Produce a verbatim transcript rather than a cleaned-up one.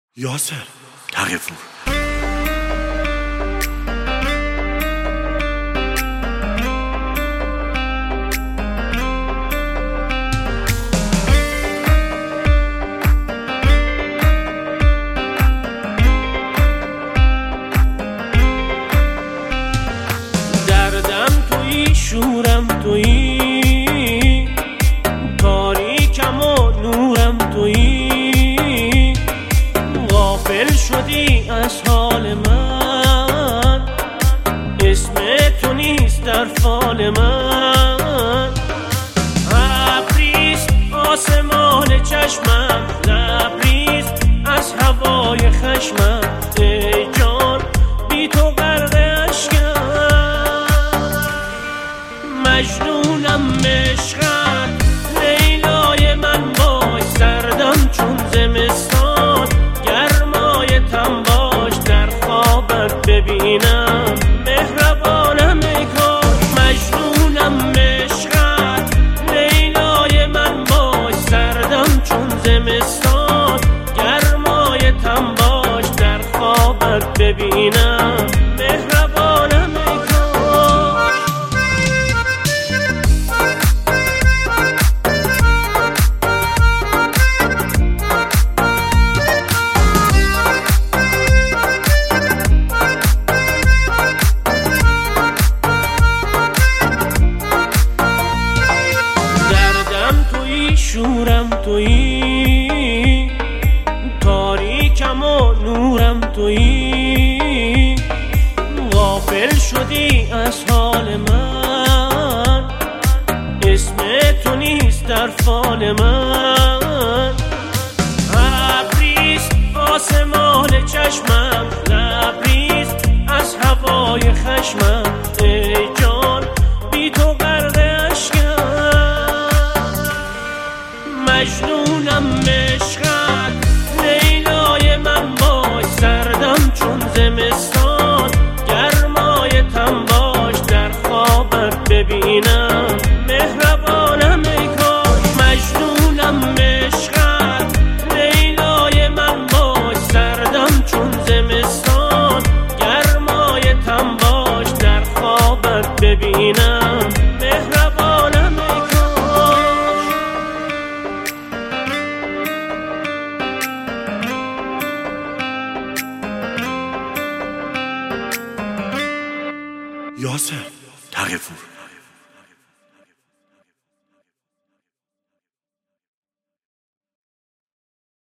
یاسر تقی‌پور. دردم تویی، شورم تویی، تاریکم و نورم تویی، غافل شدی از حال من، اسم تو نیست در فال من. ابریست آسمان چشمم، لبریز از هوای خشمم، ای جان بی تو غرق اشکم. مجنونم عشقت، لیلای من وای، سردم چون زمستان، گرمای تن باش در خوابت ببینم، مهربانم ای کاش. مجنونم عشقت، لیلای من وای، سردم چون زمستان، گرمای تن باش در خوابت ببینم، مهربانم ای کاش. دردم تویی، شورم تویی، تاریکم و نورم تویی، غافل شدی از حال من، اسم تو نیست در فال من. ابریست آسمان چشمم، لبریز از هوای خشمم، ای جان بی تو غرق اشکم. مجنونم عشقت، لیلای من وای، سردم چون زمستان، گرمای تن باش در خوابت ببینم، مهربانم ای کاش. مجنونم عشقت، لیلای من وای، سردم چون زمستان، گرمای تن باش در خوابت ببینم، مهربانم ای کاش. یاسر تقی‌پور.